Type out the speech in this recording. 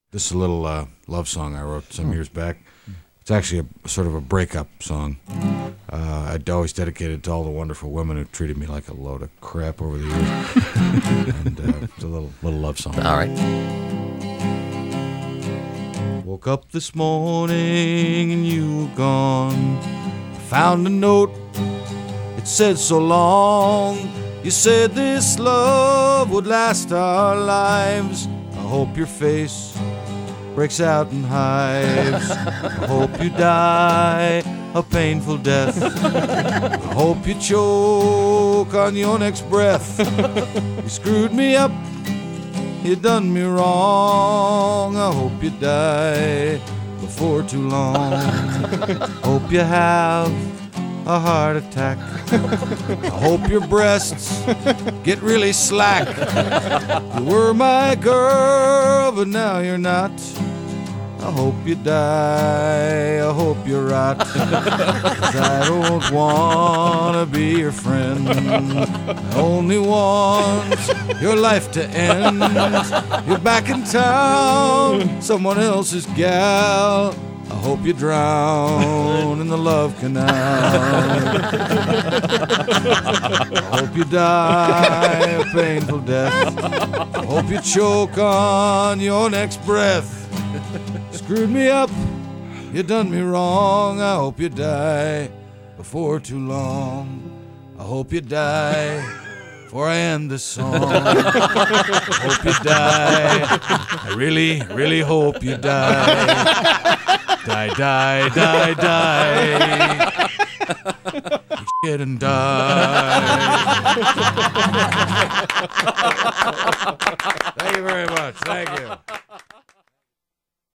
This is a little love song I wrote some years back. It's actually a sort of a breakup song. I'd always dedicated to all the wonderful women who treated me like a load of crap over the years. And it's a little love song. All right. Woke up this morning and you were gone. Found a note, it said so long. You said this love would last our lives. I hope your face breaks out in hives. I hope you die a painful death. I hope you choke on your next breath. You screwed me up, you done me wrong. I hope you die before too long. Hope you have a heart attack. I hope your breasts get really slack. You were my girl, but now you're not. I hope you die, I hope you rot. 'Cause I don't wanna be your friend. I only want your life to end. You're back in town, someone else's gal. I hope you drown in the love canal. I hope you die a painful death. I hope you choke on your next breath. Screwed me up, you done me wrong. I hope you die before too long. I hope you die before I end this song. I hope you die. I really, really hope you die. Die, die, die, die. Shit and die. Thank you very much. Thank you.